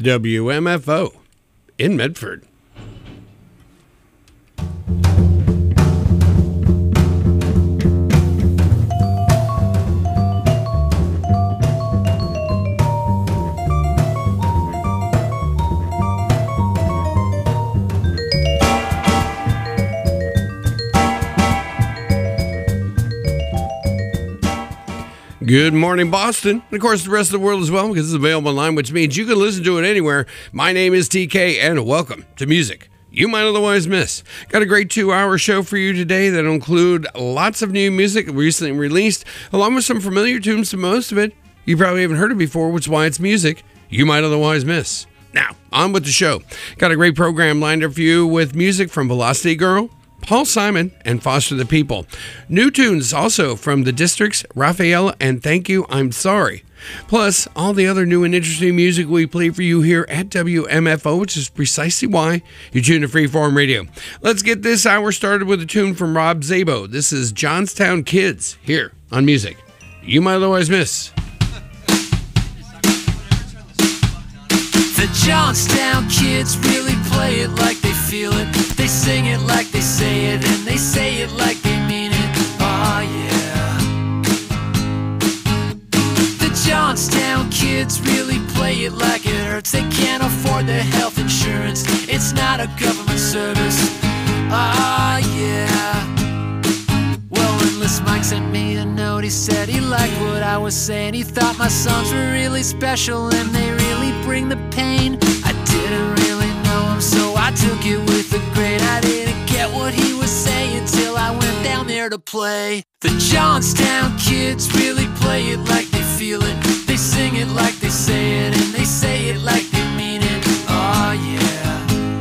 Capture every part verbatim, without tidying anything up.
W M F O in Medford. Good morning, Boston. And of course, the rest of the world as well, because it's available online, which means you can listen to it anywhere. My name is T K, and welcome to Music You Might Otherwise Miss. Got a great two-hour show for you today that'll include lots of new music recently released, along with some familiar tunes to most of it you probably haven't heard it before, which is why it's music you might otherwise miss. Now, on with the show. Got a great program lined up for you with music from Velocity Girl, Paul Simon, and Foster the People. New tunes also from The Districts, Rafaela, and Thank You, I'm Sorry. Plus, all the other new and interesting music we play for you here at W M F O, which is precisely why you tune to Freeform Radio. Let's get this hour started with a tune from Rob Zabo. This is Johnstown Kids here on Music You Might Otherwise Miss. The Johnstown kids really play it like they feel it. They sing it like they say it, and they say it like they mean it. Oh yeah. The Johnstown kids really play it like it hurts. They can't afford their health insurance. It's not a government service. Ah yeah. Well, Endless Mike sent me a note. He said he liked what I was saying. He thought my songs were really special and they really bring the pain. I didn't really know him, so I took it with a grain. I didn't get what he was saying till I went down there to play. The Johnstown kids really play it like they feel it. They sing it like they say it, and they say it like they mean it. Oh yeah.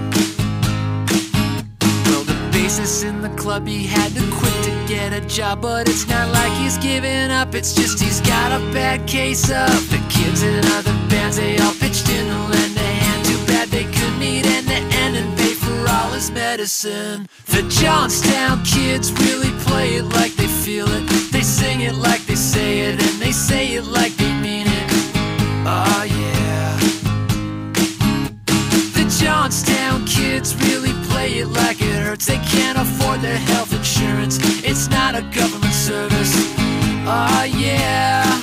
Well, the bassist in the club, he had to quit to get a job, but it's not like he's giving up. It's just he's got a bad case of the kids in other bands. They all pitched in to lend a hand. Too bad they couldn't meet end to end and pay for all his medicine. The Johnstown kids really play it like they feel it. They sing it like they say it, and they say it like they mean it. Oh yeah. The Johnstown kids really play it like it hurts. They can't afford their health insurance. It's not a government service. Oh yeah.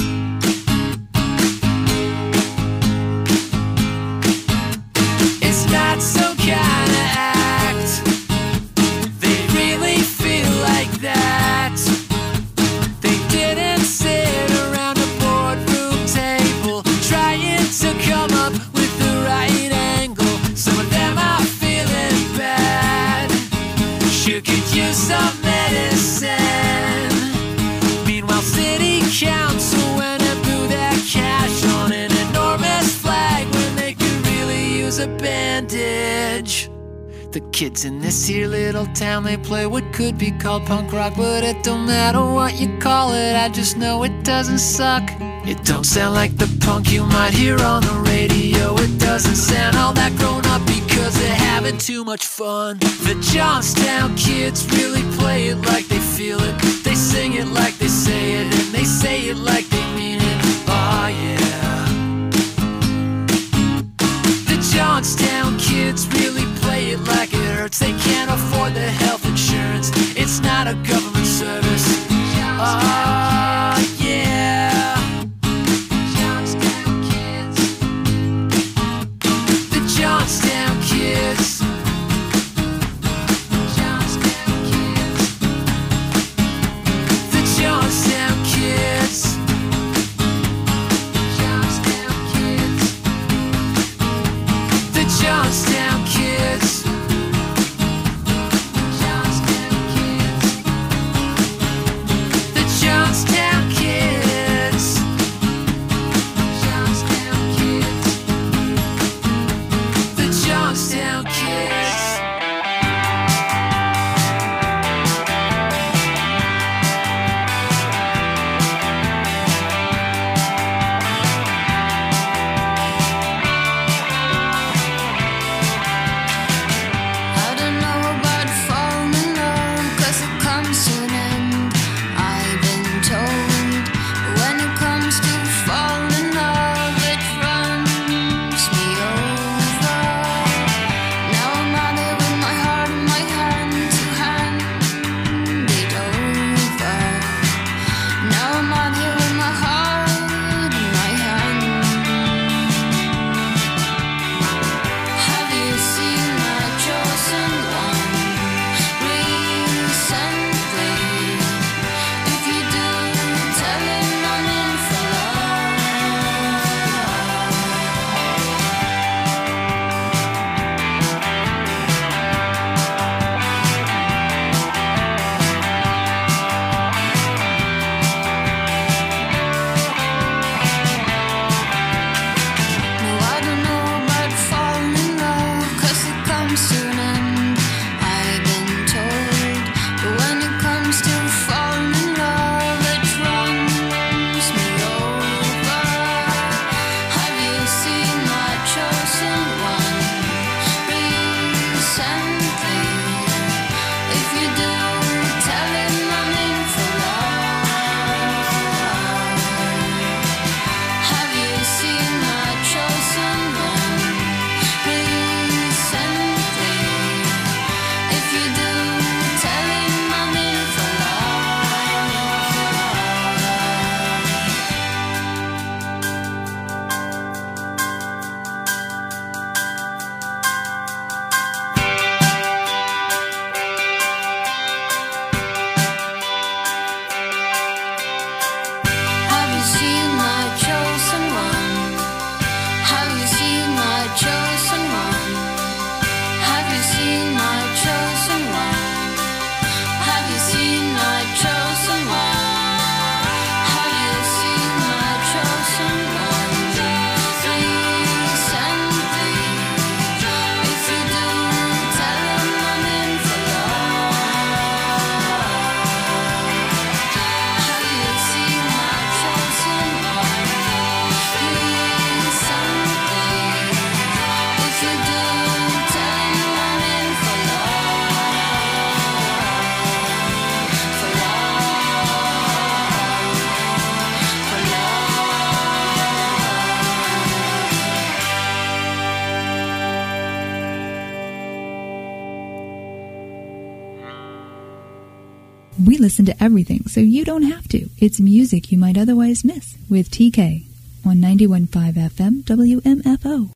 It's not some kind of act. They really feel like that. They didn't sit around a boardroom table trying to come up with the right angle. Some of them are feeling bad. Sure could use some medicine. Meanwhile, city council went and blew their cash on an enormous flag when they could really use a bandage. The kids in this here little town, they play what could be called punk rock, but it don't matter what you call it, I just know it doesn't suck. It don't sound like the punk you might hear on the radio. It doesn't sound all that grown up because they're having too much fun. The Johnstown kids really play it like they feel it. They sing it like they say it, and they say it like they mean it. Oh yeah. The Johnstown kids really play it like it hurts. They can't afford their health insurance. It's not a government service. Oh yeah. Johnstown kids. The Johnstown kids. Johnstown kids. The Johnstown kids. Johnstown kids. The Johnstown kids. Johnstown kids. We listen to everything, so you don't have to. It's music you might otherwise miss with T K on ninety-one point five F M W M F O.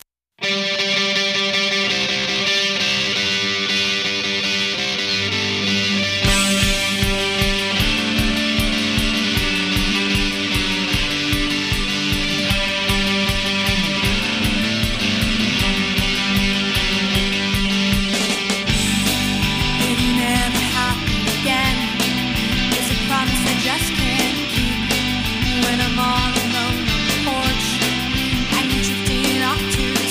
Just can't keep when I'm all alone on the porch and you're drifting off to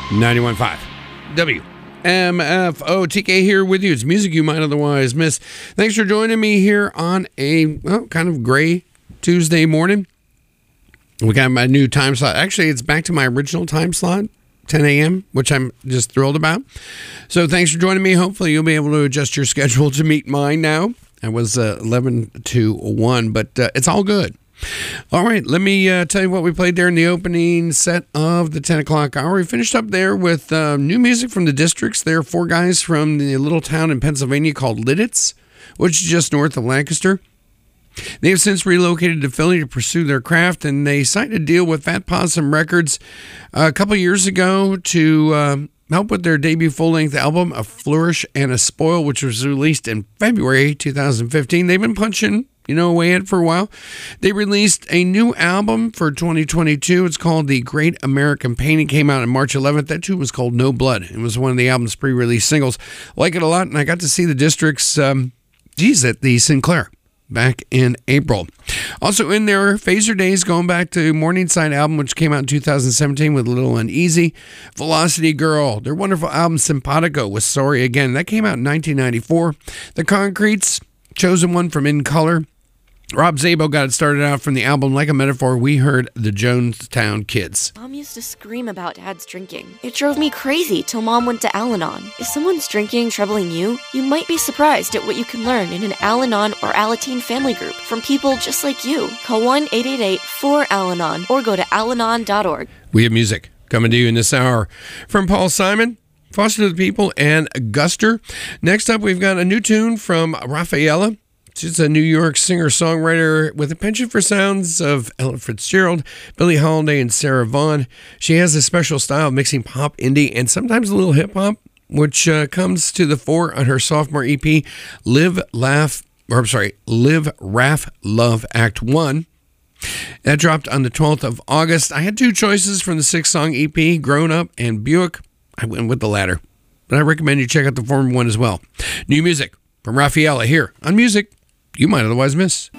ninety-one point five W M F O. T K here with you. It's music you might otherwise miss. Thanks for joining me here on a well, kind of gray Tuesday morning. We got my new time slot. Actually, it's back to my original time slot, ten a.m., which I'm just thrilled about. So thanks for joining me. Hopefully you'll be able to adjust your schedule to meet mine now. I was uh, eleven to one, but uh, it's all good. All right, let me uh, tell you what we played there in the opening set of the ten o'clock hour. We finished up there with uh, new music from the Districts. There are four guys from the little town in Pennsylvania called Lidditz, which is just north of Lancaster. They have since relocated to Philly to pursue their craft, and they signed a deal with Fat Possum Records uh, a couple years ago to uh, help with their debut full-length album, A Flourish and a Spoil, which was released in February two thousand fifteen. They've been punching you know, away at it for a while. They released a new album for twenty twenty-two. It's called The Great American Painting. Came out on March eleventh. That tune was called No Blood. It was one of the album's pre-release singles. Like it a lot, and I got to see the Districts, um, geez, at the Sinclair back in April. Also in there, Phaser Days, going back to Morningside album, which came out in two thousand seventeen with Little Uneasy. Velocity Girl, their wonderful album Simpatico with Sorry Again. That came out in nineteen ninety-four. The Concretes, Chosen One from In Color. Rob Zabo got it started out from the album Like a Metaphor. We heard the Jonestown Kids. Mom used to scream about Dad's drinking. It drove me crazy till Mom went to Al-Anon. If someone's drinking troubling you, you might be surprised at what you can learn in an Al-Anon or Alateen family group from people just like you. Call one eight eight eight four Al-Anon or go to al anon dot org. We have music coming to you in this hour from Paul Simon, Foster the People, and Guster. Next up, we've got a new tune from Rafaela. She's a New York singer-songwriter with a penchant for sounds of Ella Fitzgerald, Billie Holiday, and Sarah Vaughan. She has a special style of mixing pop, indie, and sometimes a little hip-hop, which uh, comes to the fore on her sophomore E P, Live, Laugh, or I'm sorry, Live, Raff, Love, Act one. That dropped on the twelfth of August. I had two choices from the six-song E P, Grown Up and Buick. I went with the latter, but I recommend you check out the former one as well. New music from Rafaela here on Music You Might Otherwise Miss.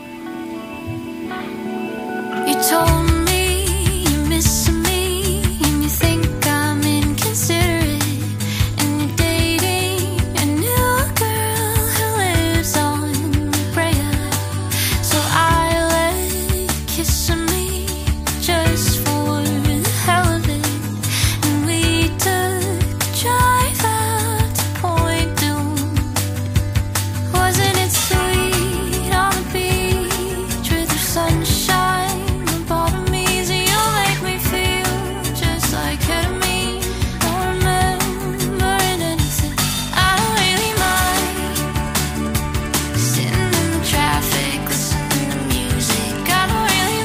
You told me you miss me, and you think I'm inconsiderate, and you're dating a new girl who lives on La Brea. So I let you kiss me just for the hell of it, and we took a drive out to Point Dume. Wasn't it sweet on the beach with the sunshine, the bottom easy? You'll make me feel just like ketamine. Don't remembering anything. I don't really mind sitting in the traffic, listening to music. I don't really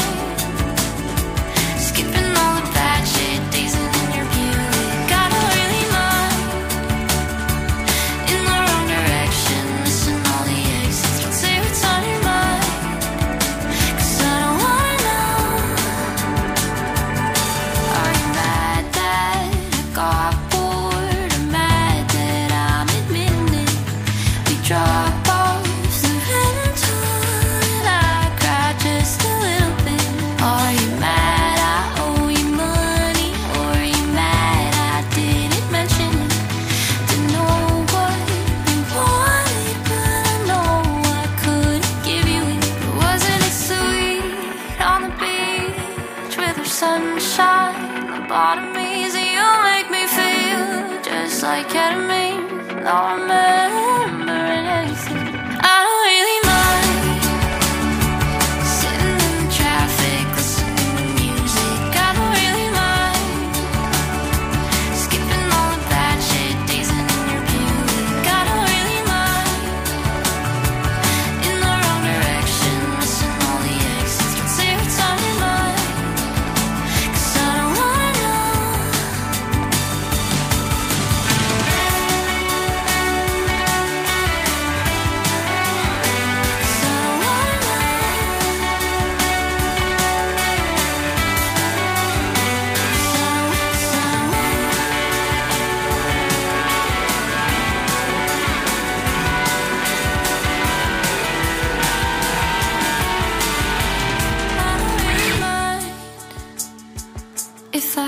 mind skipping all the bad shit, dazing in your Buick. I don't really mind in the wrong direction, missing all the exits. Don't say what's on your mind, 'cause I don't wanna know. Are you mad that I got bored, or mad that I'm admitting it? We drop off the rental and I cry just a little bit. Are you mad I owe you money, or are you mad I didn't mention it? Didn't know what you wanted, but I know I couldn't give you it. But wasn't it sweet on the beach with her sunshine, the bottom easy? You make me feel just like ketamine. No remembering anything. I don't really mind sitting in the traffic, listening to music. I don't really mind skipping all the bad shit, dazing in your Buick. I don't really mind in the wrong direction, missing all the exits. Don't say what's on your mind, 'cause I don't wanna know.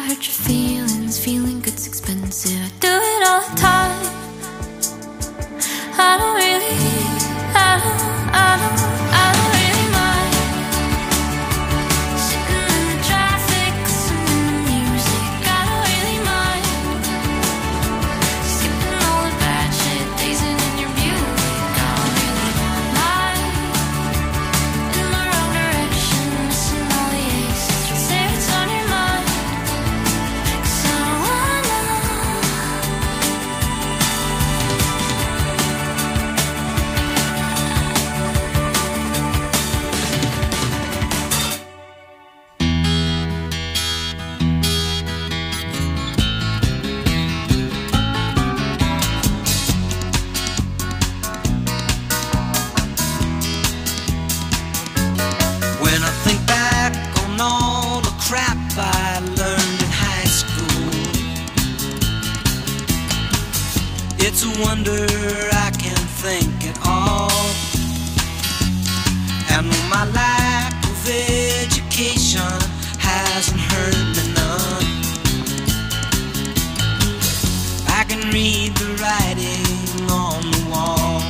hurt your feelings. Feeling good's expensive. I do it all the time. I don't really, I don't, I don't, I don't really mind. Sitting in the traffic, listening to music. I don't really mind. Skipping all the bad shit, dazing in your beauty. I don't really mind. In the wrong direction, missing all the exits. Don't say what's on your mind, 'cause I don't wanna. When I think back on all the crap I learned in high school, it's a wonder I can think at all. And my lack of education hasn't hurt me none. I can read the writing on the wall.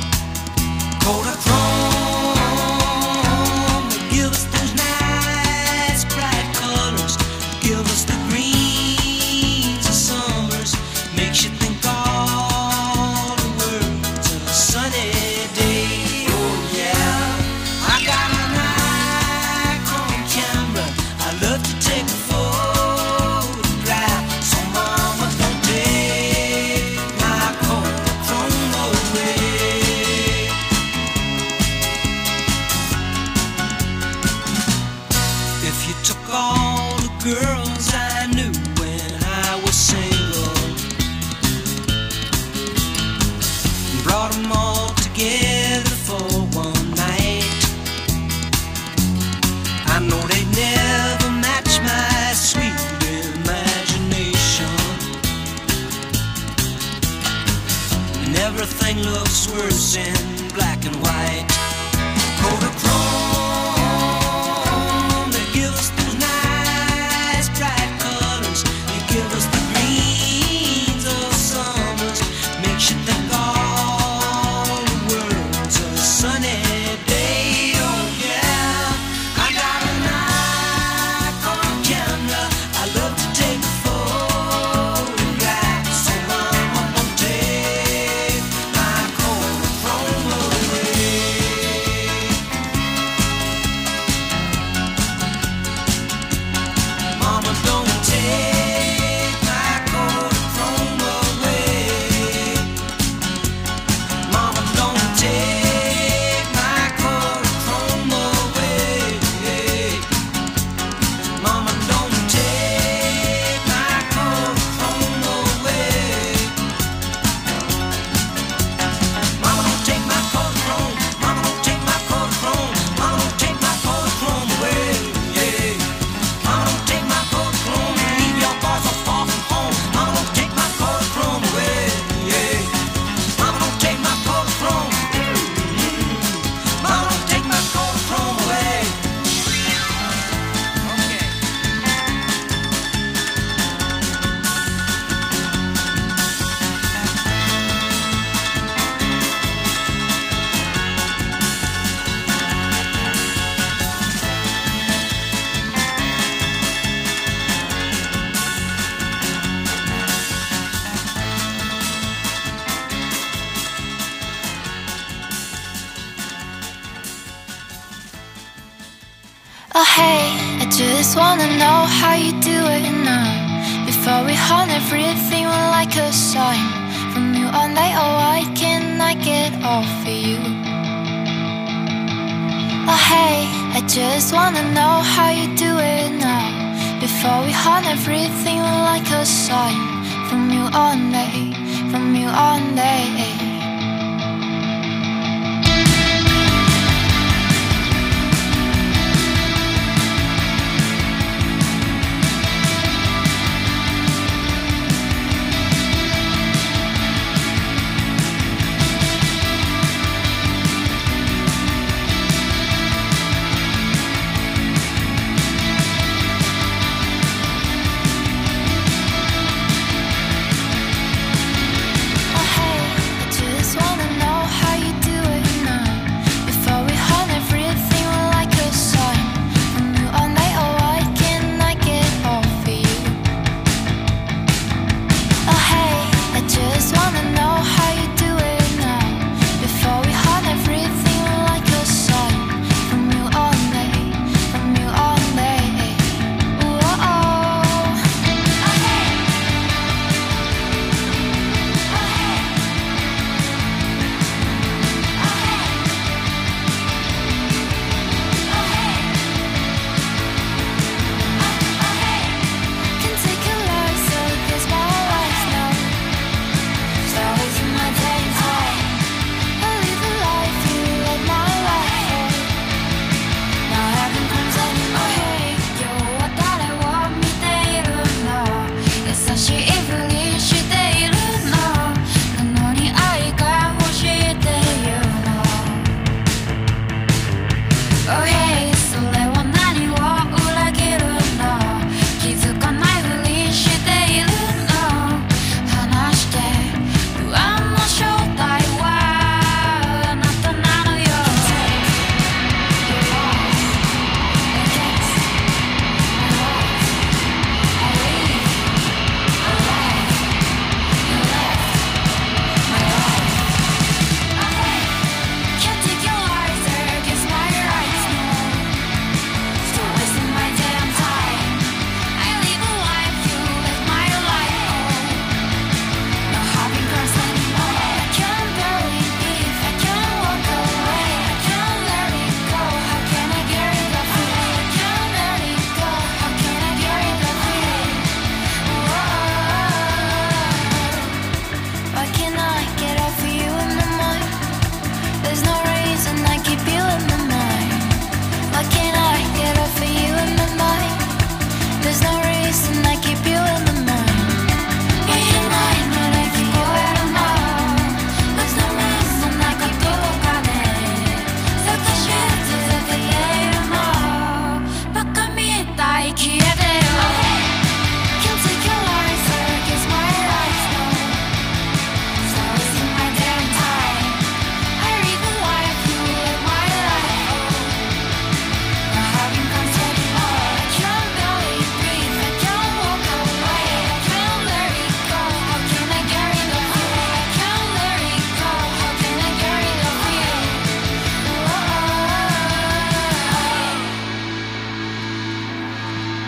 Kodachrome, they give us those nice bright colors, give us the greens of summers, makes you think all the world's a sunny day. Oh yeah, I got a Nikon camera, I love to take a photograph. So mama, don't take my Kodachrome away. If you took all the girls I knew when I was single and brought them all together for one night, I know they'd never match my sweet imagination. And everything looks worse in black and white. Kodachrome, they give us those nice bright colors, they give us the greens of summers, makes you think all the world's a sunny day. Oh yeah, I got a Nikon camera, I love to take a photograph. So mama, don't take my Kodachrome away. Mama, don't take my Kodachrome away. Mama, don't take my Kodachrome away. Mama, don't take my Kodachrome away. Mama, don't take my Kodachrome. Mama, don't take my Kodachrome. Mama, don't take my Kodachrome away. Mama, don't take my Kodachrome. Leave your boy so far from home. Mama, don't take my Kodachrome away. Mama, don't take my Kodachrome. Mama, don't take my Kodachrome away. Okay. Oh hey, I just wanna know how you do it now. Before we haunt everything like a sign from you all night. Oh, why can't I get off of you? Oh hey, I just wanna know how you do it now. Before we haunt everything like a sign from you all night, from you all night.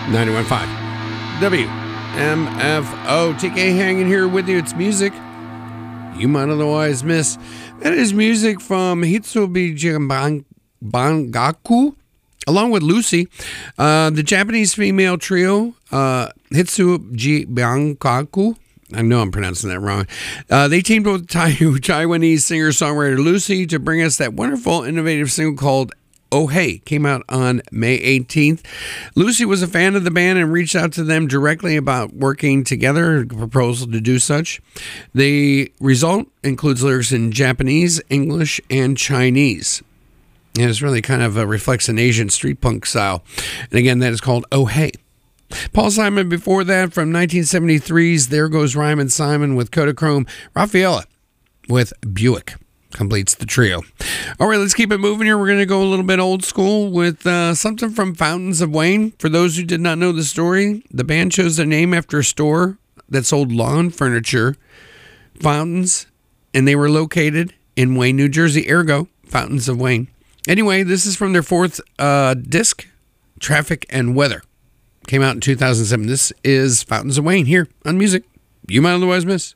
ninety-one point five W M F O. T K hanging here with you. It's music you might otherwise miss. That is music from Hitsubi Bangaku, along with Lucy, uh, the Japanese female trio, uh, Hitsubi Bangaku. I know I'm pronouncing that wrong. Uh, they teamed with Tai- Taiwanese singer-songwriter Lucy to bring us that wonderful, innovative single called Oh Hey. Came out on May eighteenth. Lucy was a fan of the band and reached out to them directly about working together, a proposal to do such. The result includes lyrics in Japanese, English, and Chinese. And it's really kind of uh, reflects an Asian street punk style. And again, that is called Oh Hey. Paul Simon before that from nineteen seventy-three's There Goes Rhymin' Simon with Kodachrome. Rafaela with Buick completes the trio. All right, let's keep it moving here. We're going to go a little bit old school with uh, something from Fountains of Wayne. For those who did not know the story, the band chose their name after a store that sold lawn furniture, fountains, and they were located in Wayne, New Jersey. Ergo, Fountains of Wayne. Anyway, this is from their fourth uh, disc, Traffic and Weather. Came out in two thousand seven. This is Fountains of Wayne here on Music You Might Otherwise Miss.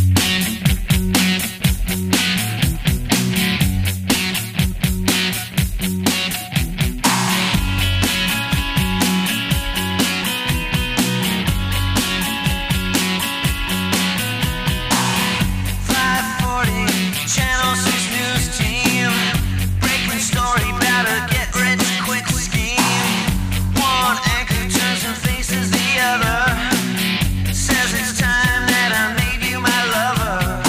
Says it's time that I made you my lover.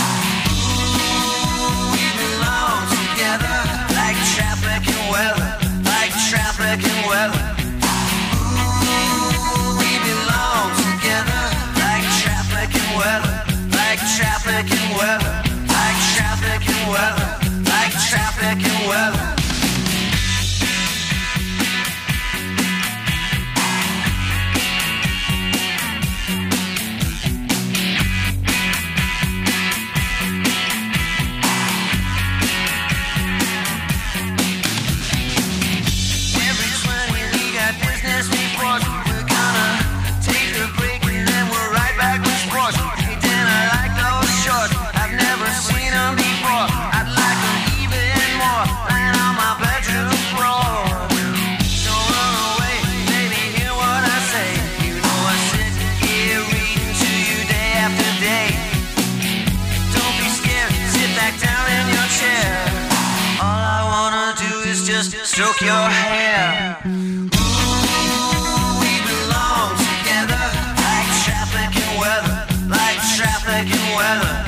stroke your hair. Ooh, we belong together, like traffic and weather, like traffic and weather.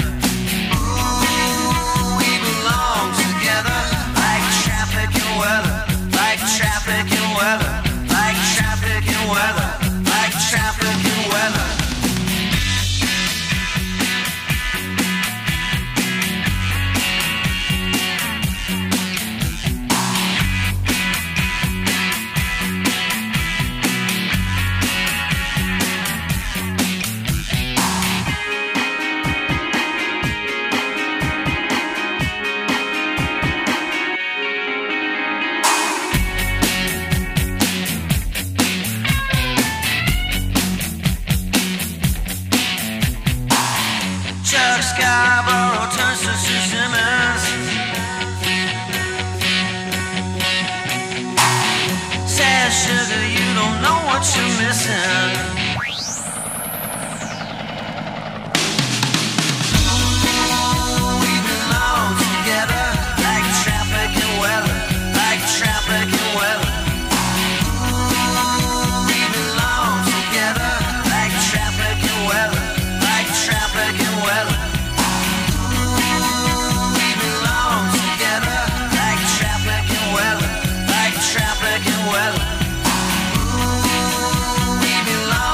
Ooh, we belong together, like traffic and weather, like traffic and weather, like traffic and weather, like traffic and weather. Chuck Scarborough turns to Sue Simmons. Says, sugar, you don't know what you're missing. Ooh, we belong together, like traffic and weather, like traffic and weather. Ooh, we belong together, like traffic and weather, like traffic and weather. Ooh, we belong together, like traffic and weather, like traffic and weather. Ooh, we belong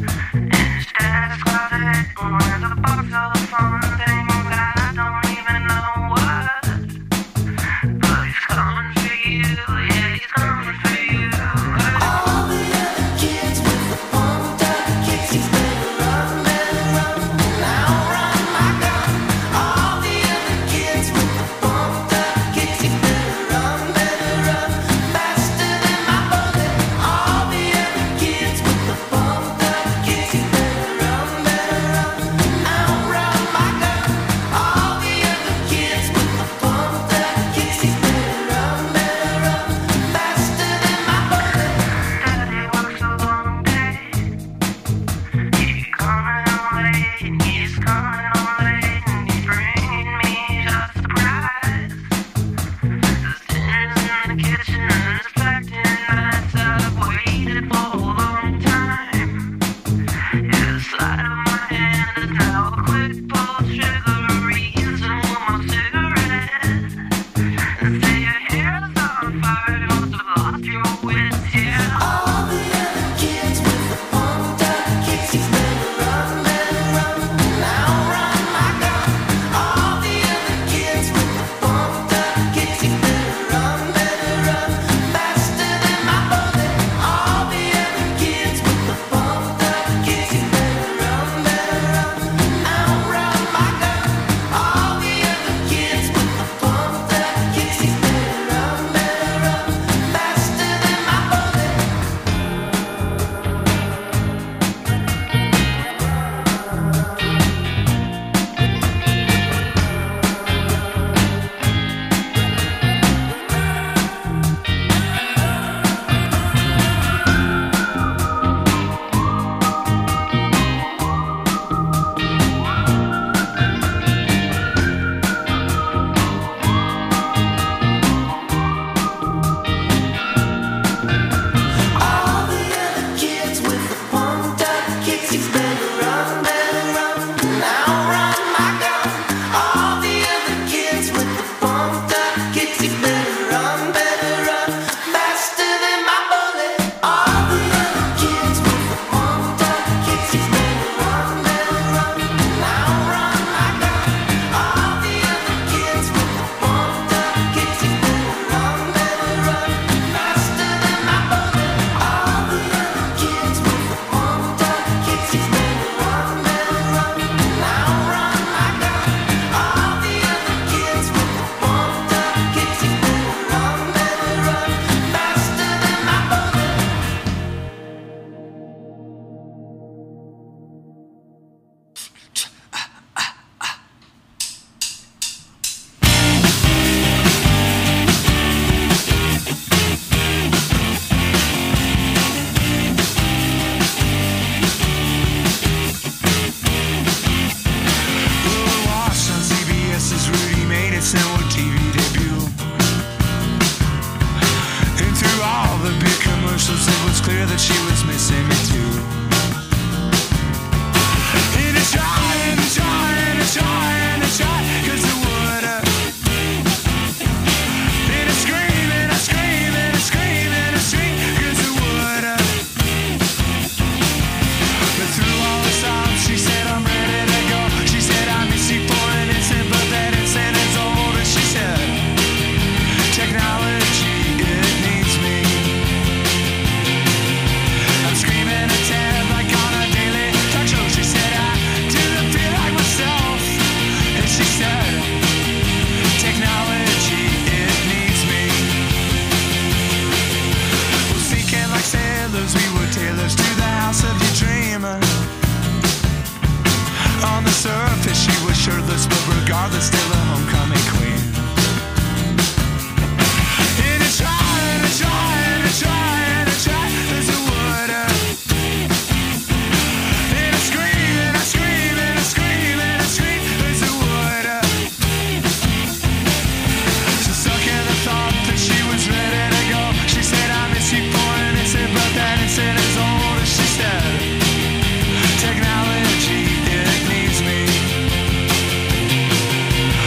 Technology, it needs me.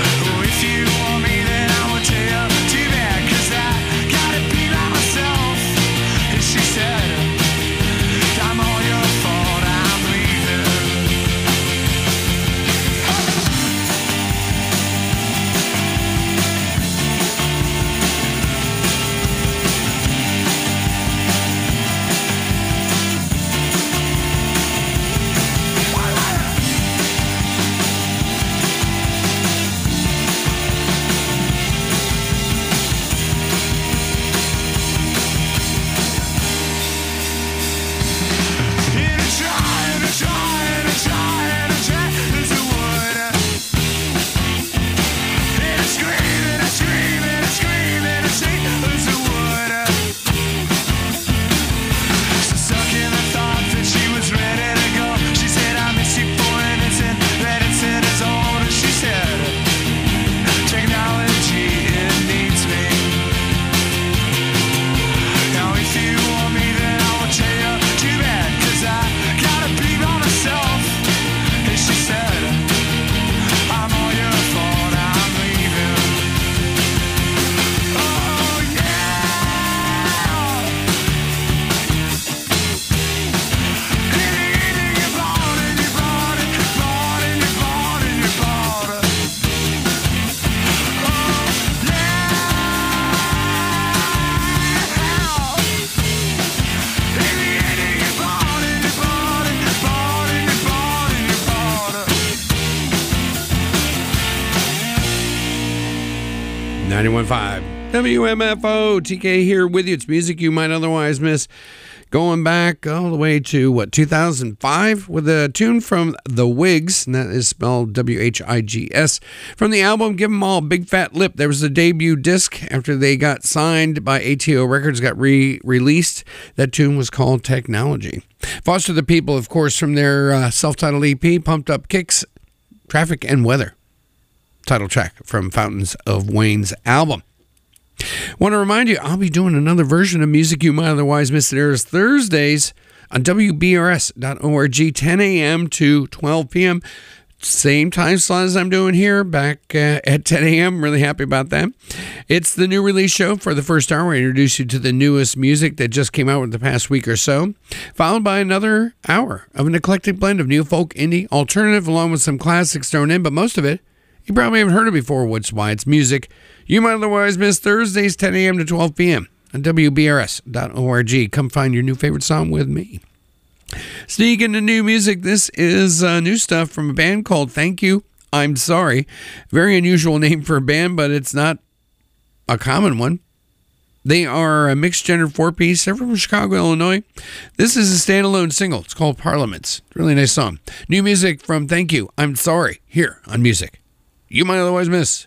ninety-one point five W M F O. T K here with you. It's music you might otherwise miss. Going back all the way to, what, two thousand five with a tune from The Wigs, and that is spelled W H I G S. From the album Give 'Em All Big Fat Lip, there was a debut disc after they got signed by A T O Records, got re-released. That tune was called Technology. Foster the People, of course, from their uh, self-titled E P, Pumped Up Kicks, Traffic and Weather. Title track from Fountains of Wayne's album. Want to remind you, I'll be doing another version of Music You Might Otherwise Miss. It airs Thursdays on W B R S dot org, ten a.m. to twelve p.m. Same time slot as I'm doing here, back uh, at ten a.m. I'm really happy about that. It's the new release show for the first hour. I introduce you to the newest music that just came out in the past week or so, followed by another hour of an eclectic blend of new folk, indie, alternative, along with some classics thrown in, but most of it you probably haven't heard it before, which is why it's music you might otherwise miss. Thursdays, ten a.m. to twelve p.m. on W B R S dot org. Come find your new favorite song with me. Sneak into new music. This is uh, new stuff from a band called Thank You, I'm Sorry. Very unusual name for a band, but it's not a common one. They are a mixed gender four-piece. They're from Chicago, Illinois. This is a standalone single. It's called Parliaments. Really nice song. New music from Thank You, I'm Sorry, here on Music You Might Otherwise Miss.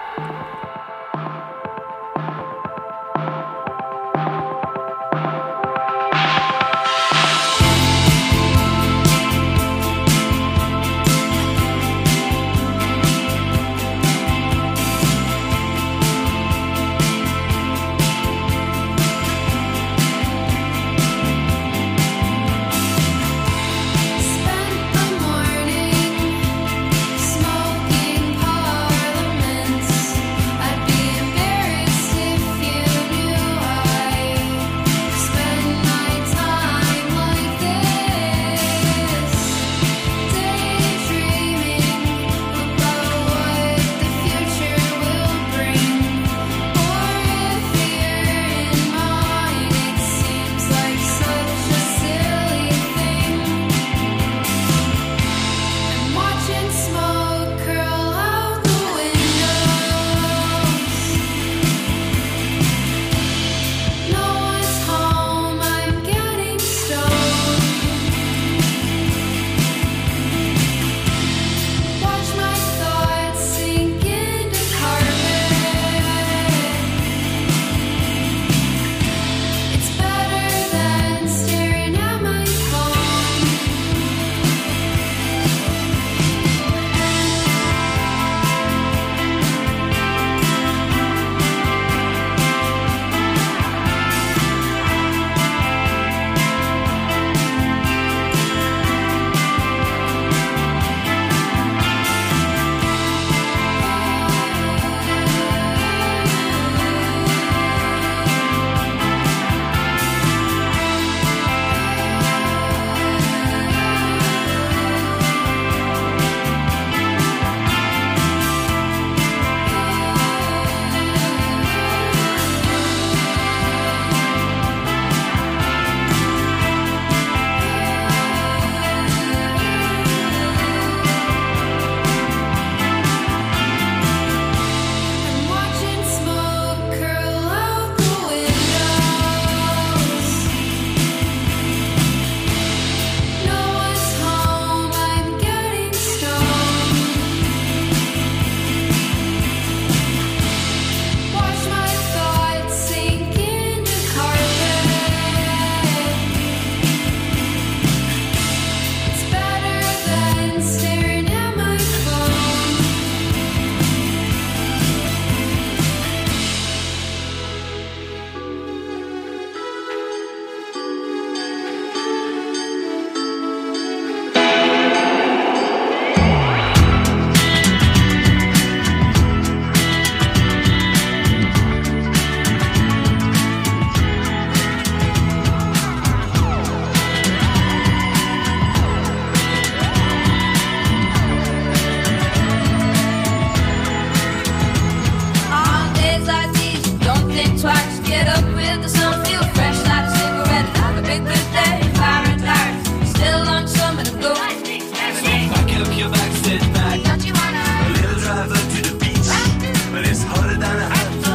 Spent the morning smoking parliaments. I'd be embarrassed if you knew I spend my time like this, daydreaming about what the future will bring. Or if you're in mine, it seems like such a silly thing. I'm watching smoke curl out the windows. No one's home, I'm getting stoned. Watch my thoughts sink into carpet. It's better than staring at my phone. I'm watching smoke curl out the windows. No one's home, I'm getting stoned. Watch my thoughts sink into carpet. It's better than staring at my phone. On days like these, don't think twice. Get up with the sun, feel fresh, light a cigarette, have a big good day. Fire and tires, still on summit of gold. So pack up your bags, sit back. Don't you wanna? A little drive up to the beach. But it's harder than I had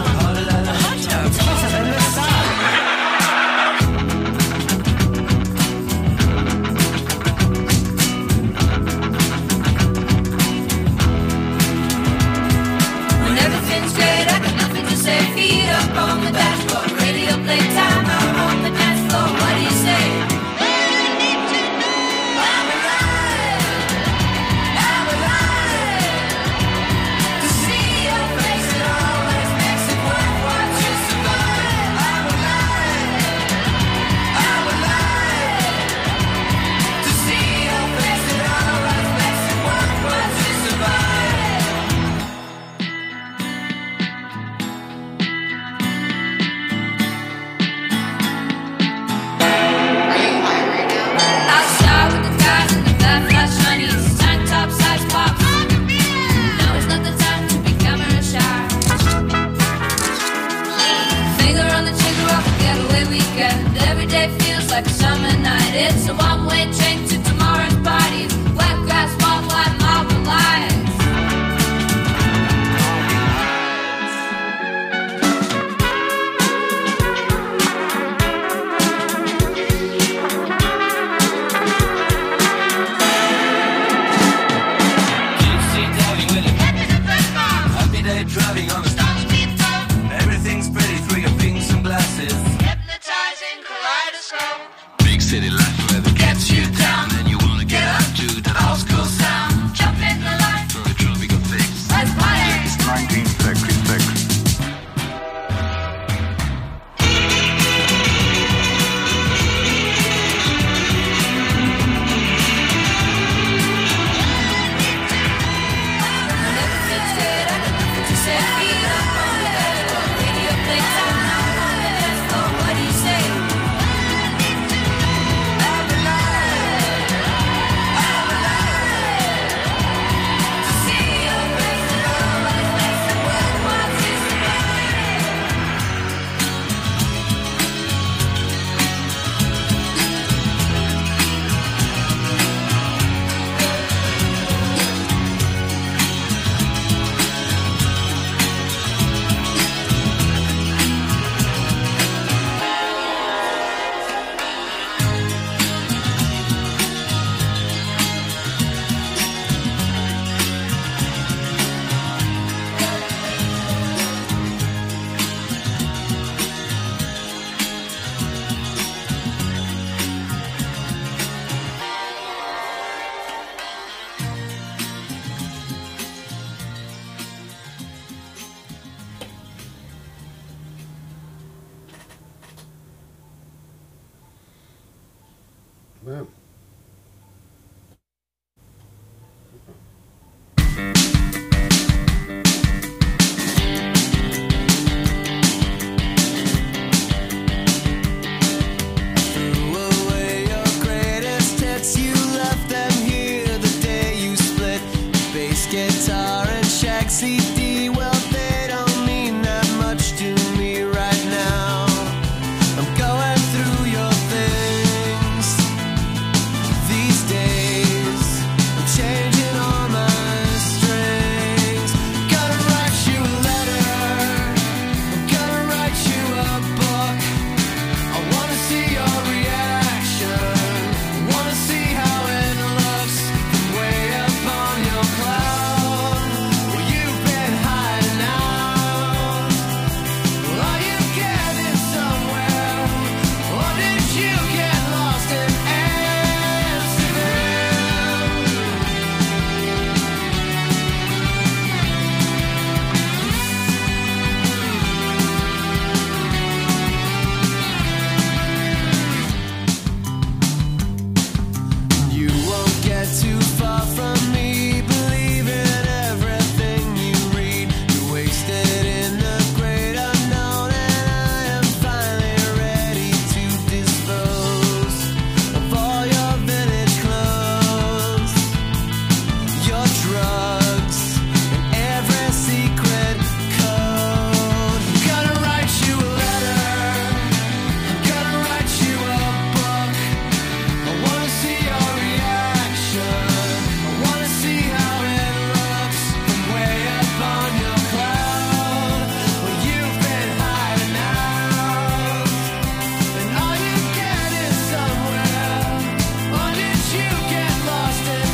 C D, well, they don't mean that much to me right now. I'm going through your things these days. I'm changing all my strings. Gonna write you a letter. I'm gonna write you a book. I wanna see your reaction. I wanna see how it looks from way up on your cloud. Where you've been hiding out. Well, are you getting somewhere? Or did you get lost in Amsterdam? You won't get too far from me, believe in everything you read. You're wasted in the great unknown, and I am finally ready to dispose of all your vintage clothes, your drugs, and every secret code. I'm gonna write you a letter. I'm gonna write you a book. I wanna see your reaction. I wanna see how it looks from way up on your cloud. Where you've been hiding out. And are you getting somewhere? Or did you get lost in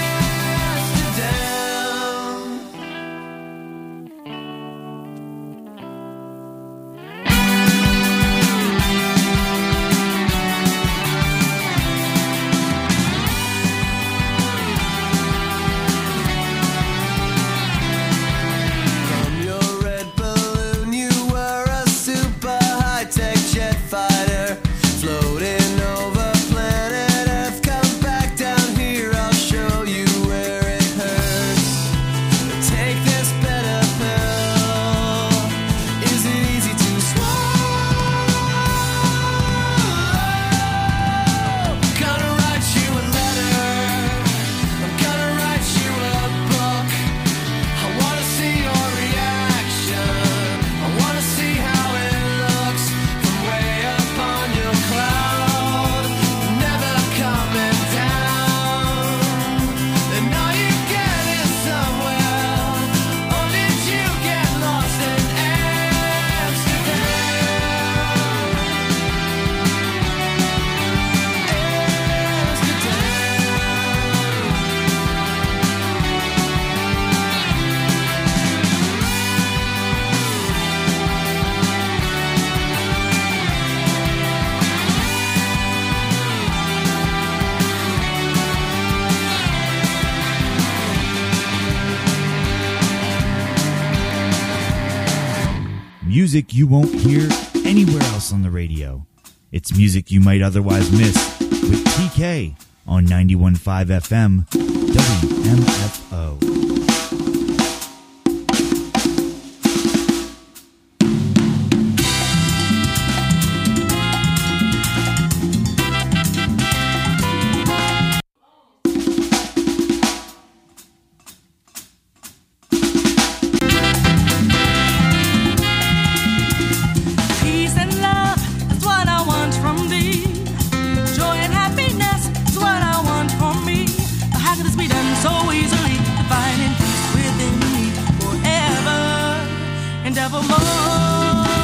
Amsterdam? From your red balloon, you were a super high-tech jet fighter, floating over planet Earth. Come back down here, I'll show you where it hurts. Take this better pill. Is it easy to swallow? Gonna write you a letter. I'm gonna write you a book. I wanna see your reaction. I wanna see how it looks from way up on your cloud. Never coming down. And are you getting somewhere? Or did you get lost in Amsterdam? Music you won't hear anywhere else on the radio. It's music you might otherwise miss with T K on ninety-one point five F M W M F O. Peace and love is what I want from thee. Joy and happiness is what I want for me. How could this be done so easily? Finding peace within me forever and evermore.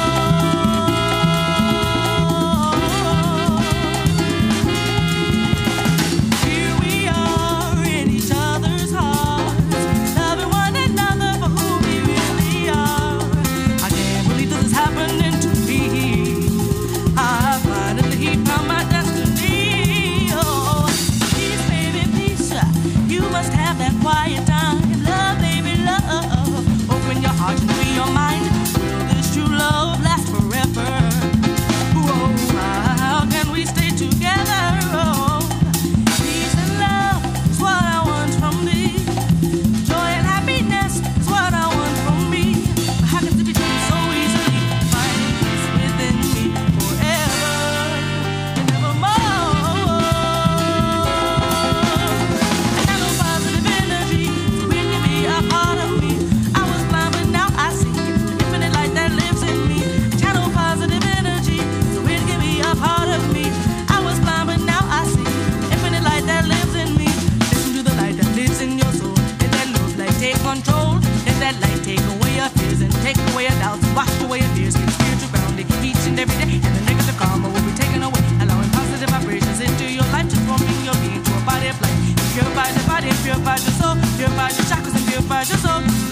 Here we are in each other's hearts, loving one another for who we really are. I can't believe this is happening to me. I finally found my destiny. Oh, peace, baby, peace. You must have that quiet time. Love, baby, love. Open your heart and free your mind. Will this true love last forever? Oh, how can we stay together? Oh, peace and love is what I want from thee. Joy and happiness is what I want from me. How can it be done so easily? Finding peace within me forever and evermore. I got no positive energy. purifies your soul, purifies your chakras and purifies your soul.